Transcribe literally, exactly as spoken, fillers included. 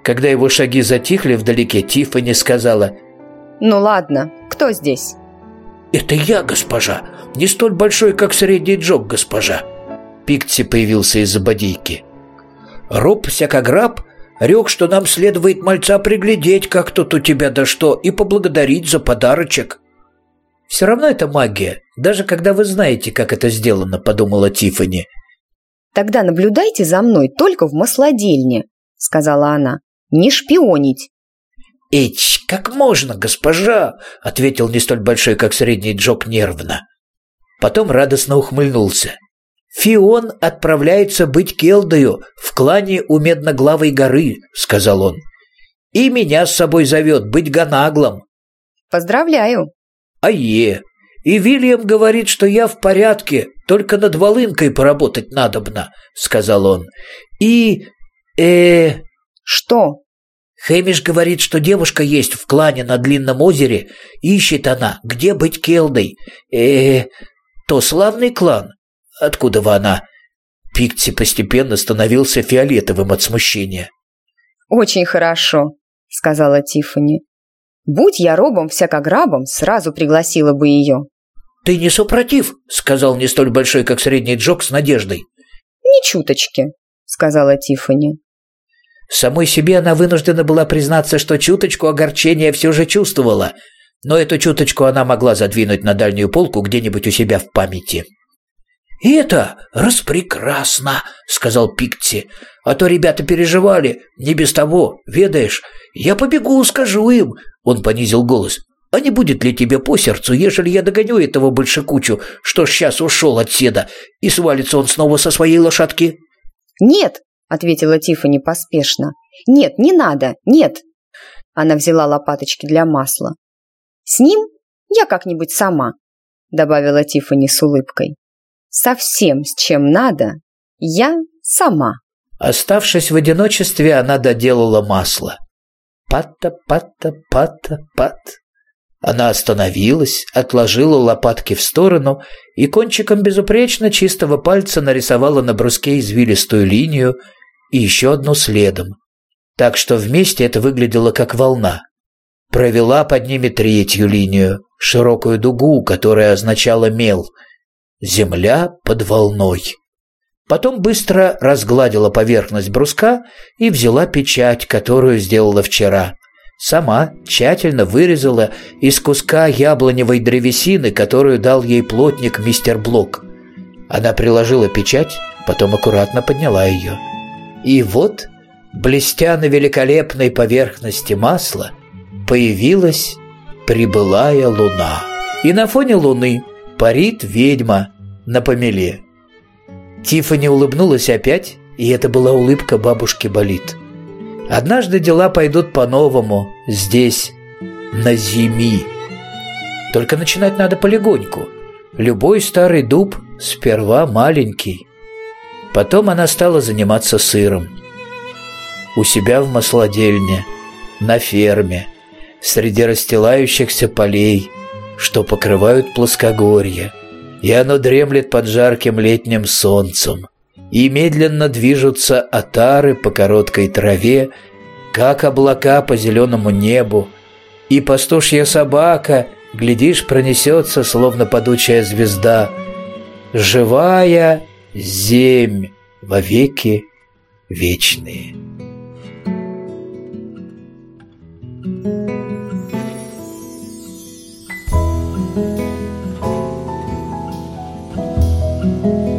Когда его шаги затихли вдалеке, Тиффани сказала: «Ну ладно, кто здесь?» «Это я, госпожа, не столь большой, как средний Джок, госпожа». Пикси появился из-за бодейки. «Роб всякограб рёк, что нам следует мальца приглядеть, как тут у тебя да что, и поблагодарить за подарочек». «Все равно это магия, даже когда вы знаете, как это сделано», — подумала Тиффани. «Тогда наблюдайте за мной только в маслодельне», — сказала она. «Не шпионить». «Эч, как можно, госпожа!» — ответил не столь большой, как средний Джок, нервно. Потом радостно ухмыльнулся. «Фион отправляется быть Келдою в клане у Медноглавой горы», — сказал он. «И меня с собой зовет быть Гонаглом». «Поздравляю». «Ае! И Вильям говорит, что я в порядке, только над волынкой поработать надобно», — сказал он. «И... э...» «Что?» «Хэмиш говорит, что девушка есть в клане на Длинном озере. Ищет она, где быть Келдой. э То славный клан. Откуда вы она?» Пикси постепенно становился фиолетовым от смущения. «Очень хорошо», — сказала Тиффани. «Будь я Робом всякограбом, сразу пригласила бы ее». «Ты не супротив?» — сказал не столь большой, как средний Джок, с надеждой. «Ни чуточки», — сказала Тиффани. Самой себе она вынуждена была признаться, что чуточку огорчения все же чувствовала, но эту чуточку она могла задвинуть на дальнюю полку где-нибудь у себя в памяти. «И это распрекрасно», — сказал Пикси, — «а то ребята переживали, не без того, ведаешь. Я побегу, скажу им», — он понизил голос. «А не будет ли тебе по сердцу, ежели я догоню этого большекучу, что ж сейчас ушел от седа, и свалится он снова со своей лошадки?» «Нет», — ответила Тиффани поспешно. «Нет, не надо, нет». Она взяла лопаточки для масла. «С ним я как-нибудь сама», — добавила Тиффани с улыбкой. «Совсем с чем надо, я сама». Оставшись в одиночестве, она доделала масло. Пата-пата-пата-пат. Она остановилась, отложила лопатки в сторону и кончиком безупречно чистого пальца нарисовала на бруске извилистую линию и еще одну следом, так что вместе это выглядело как волна. Провела под ними третью линию, широкую дугу, которая означала мел. Земля под волной. Потом быстро разгладила поверхность бруска и взяла печать, которую сделала вчера. Сама тщательно вырезала из куска яблоневой древесины, которую дал ей плотник мистер Блок. Она приложила печать, потом аккуратно подняла ее. И вот, блестя на великолепной поверхности масла, появилась прибылая луна. И на фоне луны парит ведьма на помеле. Тиффани улыбнулась опять, и это была улыбка бабушки Болит. Однажды дела пойдут по-новому здесь, на зими. Только начинать надо полегоньку. Любой старый дуб сперва маленький. Потом она стала заниматься сыром. У себя в маслодельне, на ферме, среди расстилающихся полей, что покрывают плоскогорье, и оно дремлет под жарким летним солнцем, и медленно движутся отары по короткой траве, как облака по зеленому небу, и пастушья собака, глядишь, пронесется, словно падучая звезда, живая земь вовеки вечные. Thank you.